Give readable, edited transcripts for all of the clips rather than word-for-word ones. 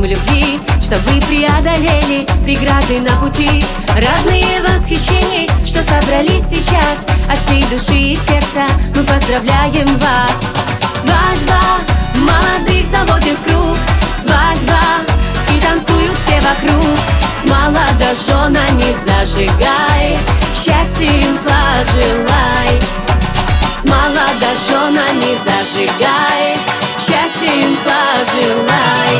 любви, чтоб вы преодолели преграды на пути. Родные в восхищении, что собрались сейчас, от всей души и сердца мы поздравляем вас. Свадьба, молодых заводим в круг, свадьба, и танцуют все вокруг. С молодоженами зажигай, счастья им пожелай. С молодоженами зажигай, счастья им пожелай.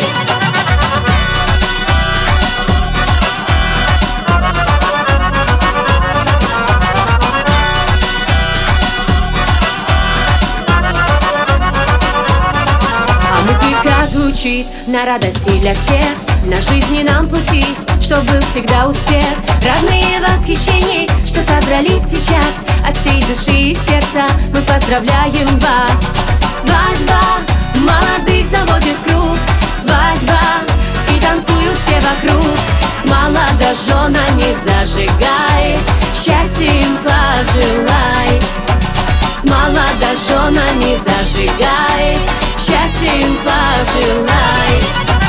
А музыка звучит на радость и для всех, на жизненном пути, чтоб был всегда успех. Родные в восхищении, что собрались сейчас, от всей души и сердца мы поздравляем вас. Свадьба, молодых заводим в круг, свадьба, и танцуют все вокруг. С молодоженами зажигай, счастья им пожелай. С молодоженами зажигай, счастья им пожелай.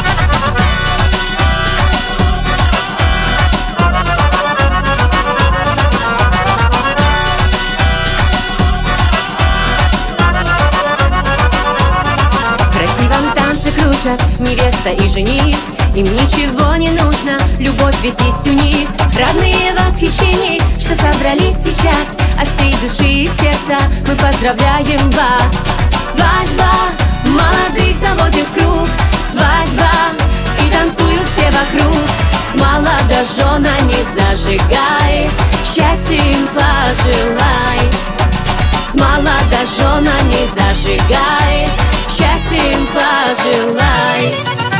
Невеста и жених, им ничего не нужно, любовь ведь есть у них. Родные в восхищении, что собрались сейчас, от всей души и сердца мы поздравляем вас. Свадьба, молодых заводим в круг, свадьба, и танцуют все вокруг. С молодоженами зажигай, счастья им пожелай. С молодоженами зажигай, счастья им пожелай.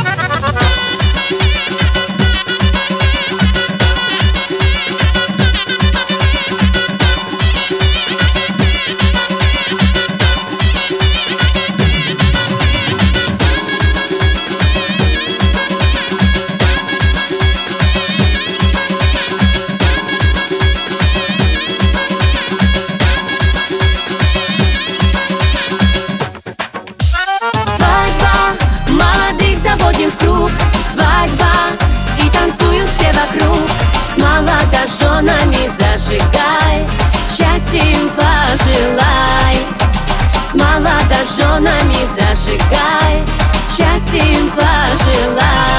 Заводим в круг, свадьба, и танцуют все вокруг. С молодоженами зажигай, счастья им пожелай. С молодоженами зажигай, счастья им пожелай.